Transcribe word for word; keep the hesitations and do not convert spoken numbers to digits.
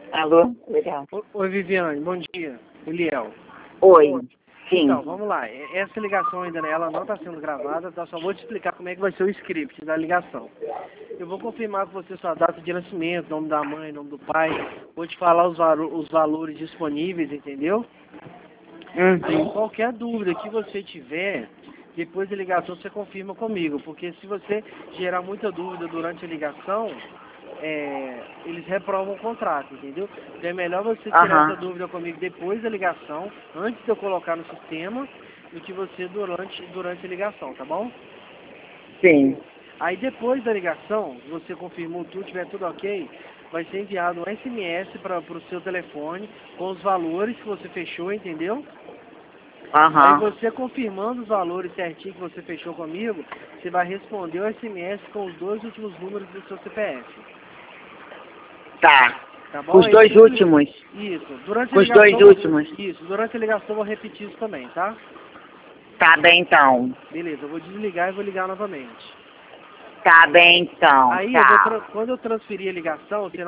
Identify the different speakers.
Speaker 1: Alô? Legal.
Speaker 2: O- Oi, Viviane, bom dia. Eliel.
Speaker 1: Oi. Sim.
Speaker 2: Então, vamos lá. E- Essa ligação ainda, né, ela não está sendo gravada, tá? Só vou te explicar como é que vai ser o script da ligação. Eu vou confirmar com você sua data de nascimento, nome da mãe, nome do pai. Vou te falar os, valo- os valores disponíveis, entendeu? Aí,
Speaker 1: Uhum.
Speaker 2: qualquer dúvida que você tiver, depois da ligação você confirma comigo, porque se você gerar muita dúvida durante a ligação, é, eles reprovam o contrato, entendeu? Então é melhor você tirar essa
Speaker 1: Aham.
Speaker 2: dúvida comigo depois da ligação, antes de eu colocar no sistema, do que você durante, durante a ligação, tá bom?
Speaker 1: Sim.
Speaker 2: Aí depois da ligação, você confirmou tudo, tiver tudo ok, vai ser enviado um S M S para o seu telefone com os valores que você fechou, entendeu? Aí
Speaker 1: Aham.
Speaker 2: você confirmando os valores certinho que você fechou comigo, você vai responder o S M S com os dois últimos números do seu C P F.
Speaker 1: Tá.
Speaker 2: Tá
Speaker 1: Com
Speaker 2: bom?
Speaker 1: os
Speaker 2: É
Speaker 1: dois
Speaker 2: simples.
Speaker 1: últimos.
Speaker 2: Isso. Durante a
Speaker 1: Com os dois
Speaker 2: ligação,
Speaker 1: últimos.
Speaker 2: isso. Durante a ligação eu vou repetir isso também, tá?
Speaker 1: Tá bem então.
Speaker 2: Beleza, eu vou desligar e vou ligar novamente.
Speaker 1: Tá bem então.
Speaker 2: Aí eu vou, tra-
Speaker 1: Tchau.
Speaker 2: quando eu transferir a ligação, você